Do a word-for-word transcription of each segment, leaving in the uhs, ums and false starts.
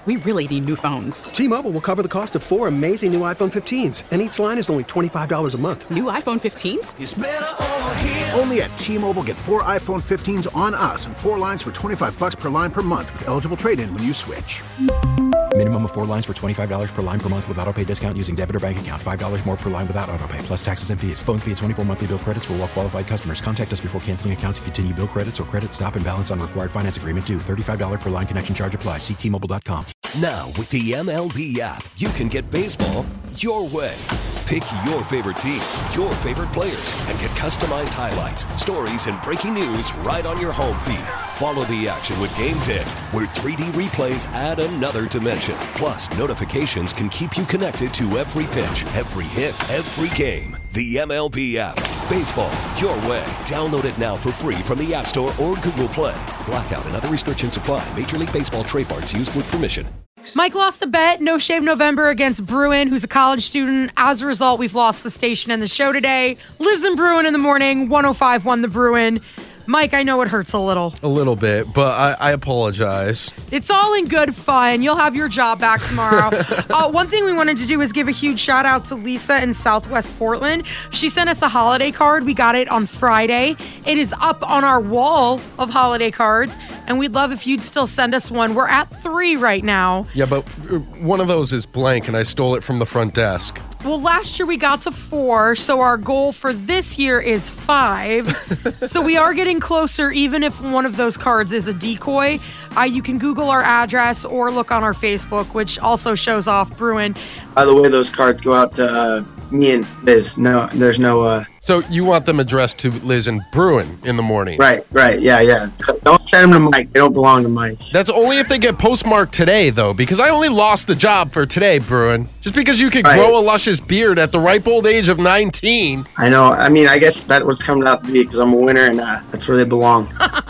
We really need new phones. T-Mobile will cover the cost of four amazing new iPhone fifteens, and each line is only twenty-five dollars a month. New iPhone fifteens? It's better over here. Only at T-Mobile, get four iPhone fifteens on us and four lines for twenty-five dollars per line per month with eligible trade-in when you switch. Minimum of four lines for twenty-five dollars per line per month with autopay discount using debit or bank account. five dollars more per line without autopay, plus taxes and fees. Phone fee at twenty-four monthly bill credits for well-qualified customers. Contact us before canceling account to continue bill credits or credit stop and balance on required finance agreement due. thirty-five dollars per line connection charge applies. See T Mobile dot com. Now, with the M L B app, you can get baseball your way. Pick your favorite team, your favorite players, and get customized highlights, stories, and breaking news right on your home feed. Follow the action with Game Day, where three D replays add another dimension. Plus, notifications can keep you connected to every pitch, every hit, every game. The M L B app. Baseball your way. Download it now for free from the App Store or Google Play. Blackout and other restrictions apply. Major League Baseball trademarks used with permission. Mike lost a bet, No Shave November, against Bruin, who's a college student. As a result, we've lost the station and the show today. Liz and Bruin in the morning, one oh five one The Bruin. Mike, I know it hurts a little. A little bit, but I, I apologize. It's all in good fun. You'll have your job back tomorrow. uh, one thing we wanted to do is give a huge shout out to Lisa in Southwest Portland. She sent us a holiday card. We got it on Friday. It is up on our wall of holiday cards, and we'd love if you'd still send us one. We're at three right now. Yeah, but one of those is blank, and I stole it from the front desk. Well, last year we got to four, so our goal for this year is five. So we are getting closer, even if one of those cards is a decoy. Uh, you can Google our address or look on our Facebook, which also shows off Bruin. By the way, those cards go out to uh, me and Liz. No, there's no... Uh... So you want them addressed to Liz and Bruin in the morning? Right, right, yeah, yeah. Don't send them to Mike. They don't belong to Mike. That's only if they get postmarked today, though, because I only lost the job for today, Bruin. Just because you could right. grow a luscious beard at the ripe old age of nineteen. I know. I mean, I guess that's what's coming out to be, because I'm a winner, and uh, that's where they belong.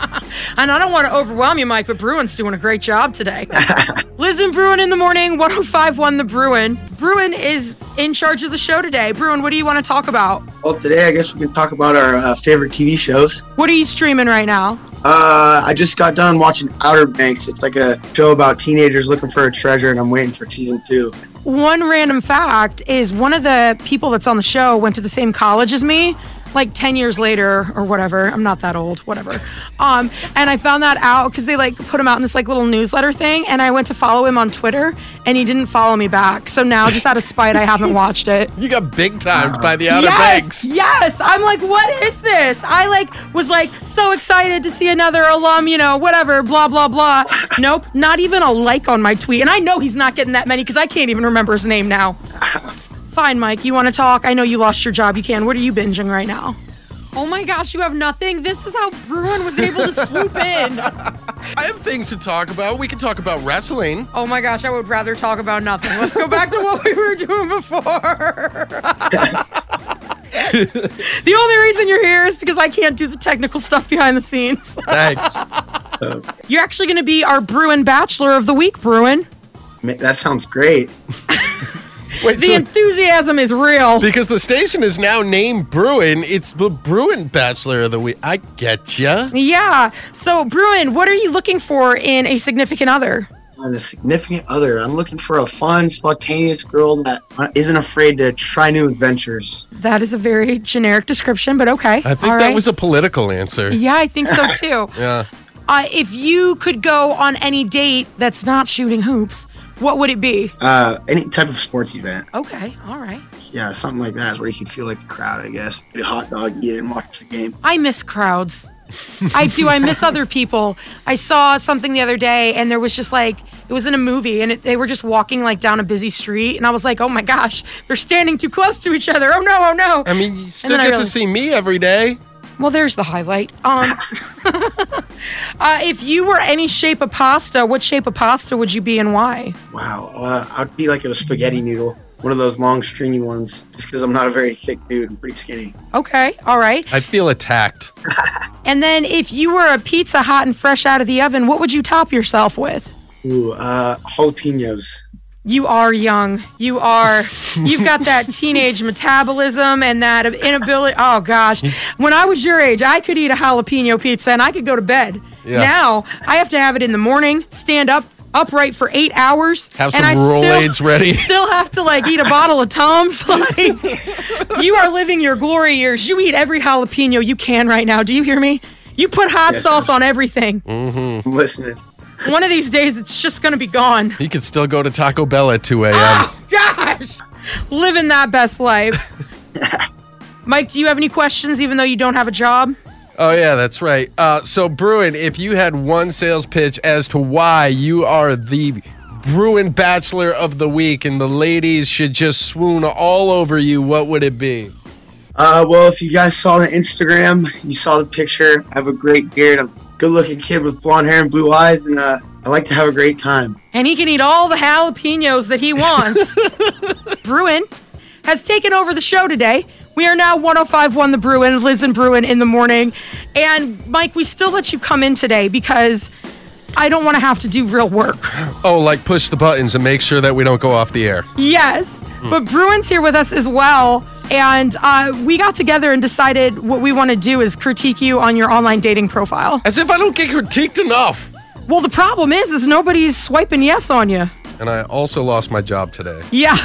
And I don't want to overwhelm you, Mike, but Bruin's doing a great job today. Liz and Bruin in the morning, one oh five one The Bruin. Bruin is in charge of the show today. Bruin, what do you want to talk about? Well, today I guess we can talk about our uh, favorite T V shows. What are you streaming right now? Uh, I just got done watching Outer Banks. It's like a show about teenagers looking for a treasure, and I'm waiting for season two. One random fact is one of the people that's on the show went to the same college as me. Like ten years later or whatever. I'm not that old, whatever. Um, and I found that out because they like put him out in this like little newsletter thing, and I went to follow him on Twitter, and he didn't follow me back. So now, just out of spite, I haven't watched it. You got big timed uh, by the Outer yes, Banks. Yes, I'm like, what is this? I like was like so excited to see another alum, you know, whatever, blah, blah, blah. Nope, not even a like on my tweet. And I know he's not getting that many because I can't even remember his name now. Fine, Mike, you want to talk? I know you lost your job. You can. What are you binging right now? Oh my gosh, you have nothing? This is how Bruin was able to swoop in. I have things to talk about. We can talk about wrestling. Oh my gosh, I would rather talk about nothing. Let's go back to what we were doing before. The only reason you're here is because I can't do the technical stuff behind the scenes. Thanks. You're actually going to be our Bruin Bachelor of the Week, Bruin. That sounds great. Wait, the so, enthusiasm is real. Because the station is now named Bruin. It's the Bruin Bachelor of the Week. I get ya. Yeah. So, Bruin, what are you looking for in a significant other? On a significant other, I'm looking for a fun, spontaneous girl that isn't afraid to try new adventures. That is a very generic description, but okay. I think All that right. was a political answer. Yeah, I think so too. Yeah. Uh, if you could go on any date that's not shooting hoops, what would it be? Uh, any type of sports event. Okay, all right. Yeah, something like that is where you can feel like the crowd, I guess. Get a hot dog, eat it, and watch the game. I miss crowds. I do. I miss other people. I saw something the other day, and there was just like, it was in a movie, and it, they were just walking like down a busy street, and I was like, oh my gosh, they're standing too close to each other. Oh no, oh no. I mean, you still get to see me every day. Well, there's the highlight. Um, uh, if you were any shape of pasta, what shape of pasta would you be and why? Wow, uh, I'd be like a spaghetti noodle. One of those long, stringy ones, just because I'm not a very thick dude. I'm pretty skinny. Okay, all right. I feel attacked. And then if you were a pizza hot and fresh out of the oven, what would you top yourself with? Ooh, uh, jalapenos. You are young. You are. You've got that teenage metabolism and that inability. Oh, gosh. When I was your age, I could eat a jalapeno pizza and I could go to bed. Yeah. Now, I have to have it in the morning, stand up upright for eight hours. Have and some I Rolaids still, ready. Still have to like eat a bottle of Tums. Like, you are living your glory years. You eat every jalapeno you can right now. Do you hear me? You put hot Yes, sauce I'm- on everything. Mm-hmm. I'm listening. One of these days, it's just going to be gone. He could still go to Taco Bell at two a.m. Oh, gosh. Living that best life. Mike, do you have any questions even though you don't have a job? Oh, yeah, that's right. Uh, so, Bruin, if you had one sales pitch as to why you are the Bruin Bachelor of the Week and the ladies should just swoon all over you, what would it be? Uh, well, if you guys saw the Instagram, you saw the picture. I have a great beard. I'm a good-looking kid with blonde hair and blue eyes, and uh, I like to have a great time. And he can eat all the jalapenos that he wants. Bruin has taken over the show today. We are now one oh five point one The Bruin, Liz and Bruin in the morning. And, Mike, we still let you come in today because I don't want to have to do real work. Oh, like push the buttons and make sure that we don't go off the air. Yes, mm. but Bruin's here with us as well. And uh, we got together and decided what we want to do is critique you on your online dating profile. As if I don't get critiqued enough. Well, the problem is, is nobody's swiping yes on you. And I also lost my job today. Yeah.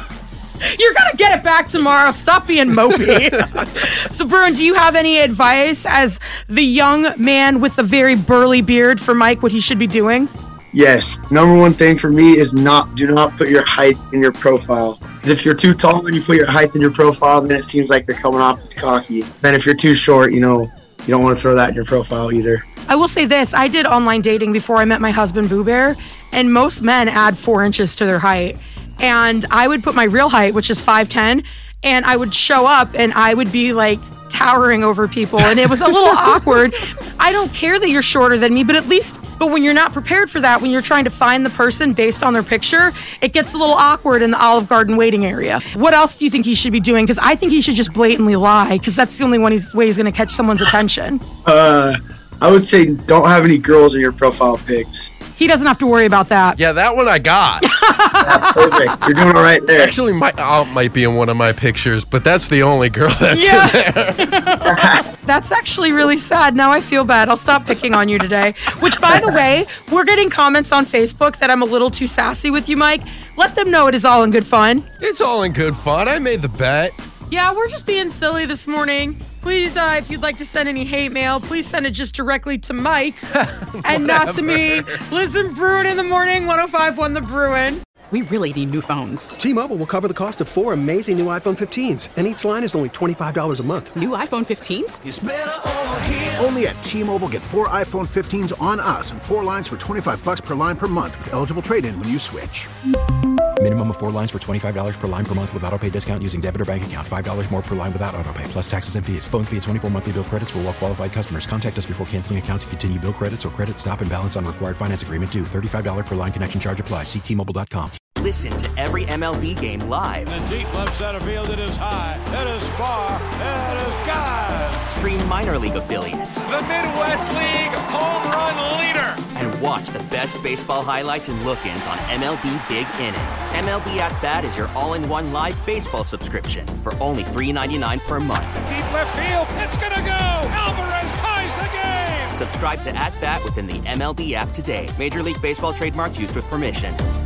You're going to get it back tomorrow. Stop being mopey. So, Bruin, do you have any advice as the young man with the very burly beard for Mike what he should be doing? Yes, number one thing for me is not do not put your height in your profile. Because if you're too tall and you put your height in your profile, then it seems like you're coming off as cocky. Then if you're too short, you know, you don't want to throw that in your profile either. I will say this. I did online dating before I met my husband, Boo Bear, and most men add four inches to their height. And I would put my real height, which is five ten, and I would show up and I would be like towering over people. And it was a little awkward. I don't care that you're shorter than me, but at least, but when you're not prepared for that, when you're trying to find the person based on their picture, it gets a little awkward in the Olive Garden waiting area. What else do you think he should be doing? Because I think he should just blatantly lie, because that's the only one he's, way he's going to catch someone's attention. Uh, I would say don't have any girls in your profile pics. He doesn't have to worry about that. Yeah, that one I got. Yeah, perfect. You're doing all right there. Actually, my aunt might be in one of my pictures, but that's the only girl that's Yeah. in there. That's actually really sad. Now I feel bad. I'll stop picking on you today. Which, by the way, we're getting comments on Facebook that I'm a little too sassy with you, Mike. Let them know it is all in good fun. It's all in good fun. I made the bet. Yeah, we're just being silly this morning. Please, uh, if you'd like to send any hate mail, please send it just directly to Mike and not to me. Listen, Bruin in the morning, one oh five point one The Bruin. We really need new phones. T-Mobile will cover the cost of four amazing new iPhone fifteens, and each line is only twenty-five dollars a month. New iPhone fifteens? Only at T-Mobile, get four iPhone fifteens on us and four lines for twenty-five bucks per line per month with eligible trade-in when you switch. Minimum of four lines for twenty-five dollars per line per month with autopay discount using debit or bank account. five dollars more per line without autopay, plus taxes and fees. Phone fee at twenty-four monthly bill credits for well-qualified customers. Contact us before canceling account to continue bill credits or credit stop and balance on required finance agreement due. thirty-five dollars per line connection charge applies. See T Mobile dot com. Listen to every M L B game live. In the deep left center field, it is high, it is far, it is gone. Stream minor league affiliates. The Midwest League home run leader. And watch the best baseball highlights and look-ins on M L B Big Inning. M L B At Bat is your all-in-one live baseball subscription for only three dollars and ninety-nine cents per month. Deep left field, it's gonna go. Alvarez ties the game. Subscribe to At Bat within the M L B app today. Major League Baseball trademarks used with permission.